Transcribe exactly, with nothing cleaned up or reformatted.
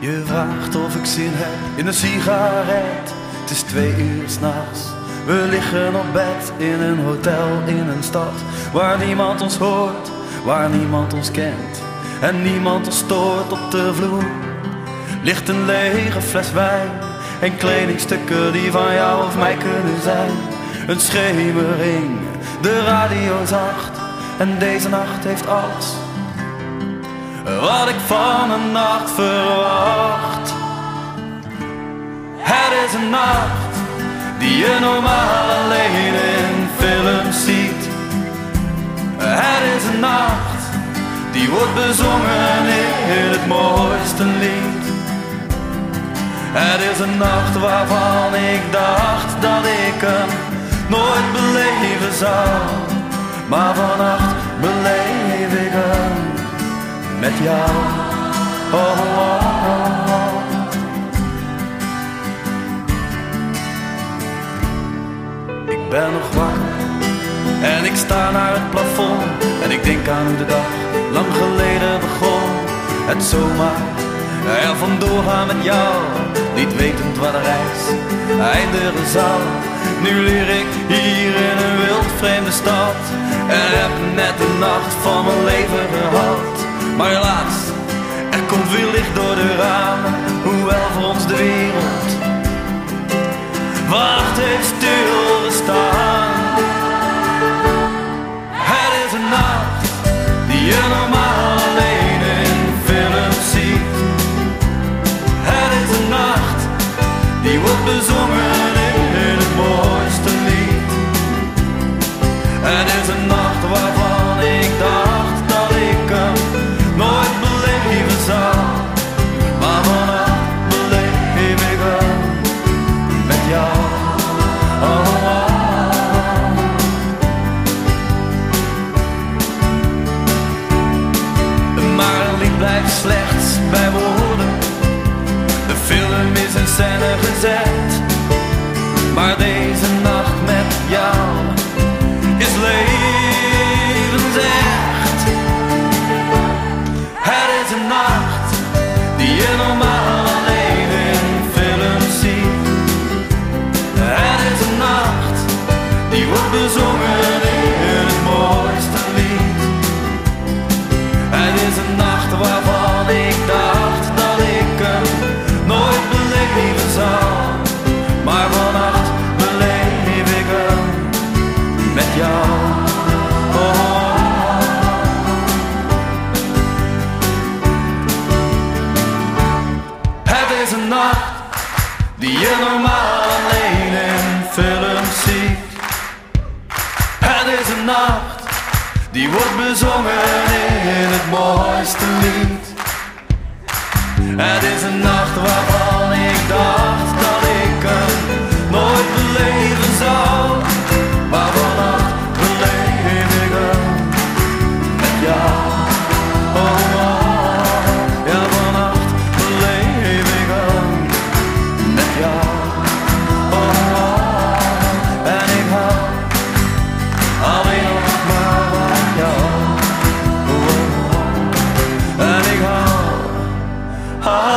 Je vraagt of ik zin heb in een sigaret. Het is twee uur 's nachts. We liggen op bed in een hotel in een stad waar niemand ons hoort, waar niemand ons kent en niemand ons stoort. Op de vloer ligt een lege fles wijn en kledingstukken die van jou of mij kunnen zijn. Een schemering, de radio zacht en deze nacht heeft alles wat ik van een nacht verwacht. Het is een nacht die je normaal alleen in films ziet. Het is een nacht die wordt bezongen in het mooiste lied. Het is een nacht waarvan ik dacht dat ik hem nooit beleven zou, maar vannacht beleef ik hem met jou. Oh, oh, oh, oh. Ik ben nog wakker en ik sta naar het plafond en ik denk aan hoe de dag lang geleden begon. Het zomaar er vandoor gaan met jou, niet wetend waar de reis eindigen zal. Nu leer ik hier in een wild vreemde stad en heb net de nacht van mijn leven gehad. Maar helaas, er komt weer licht door de ramen, hoewel voor ons de wereld wacht heeft stilgestaan. Het is een nacht die je normaal alleen in films ziet. Het is een nacht die wordt bezongen in het mooiste lied. Het is een nacht waarvan ik dacht dat ik hem nooit beleven zou, maar vannacht beleef ik hem met jou. Oh, oh, oh. Maar een lied blijft slechts bij woorden. De film is in scène gezet, maar deze nacht met jou is levensecht. Het is een nacht die je normaal alleen in films ziet. Het is een nacht die wordt bezongen in het mooiste lied. Het is een nacht waarvan ik dacht dat ik hem nooit beleven zou, maar vannacht beleef ik hem met jou. Oh. Het is een nacht die je normaal alleen in films ziet. Het is een nacht die wordt bezongen in het mooiste lied. Het is een nacht waarvan ik dacht dat ik hem nooit beleven zou, maar vannacht beleef ik hem met jou. Oh, oh, oh. Ja, vannacht beleef ik hem met jou. Oh, oh, oh. En ik hou alleen nog maar van jou. Oh, oh, oh. En ik hou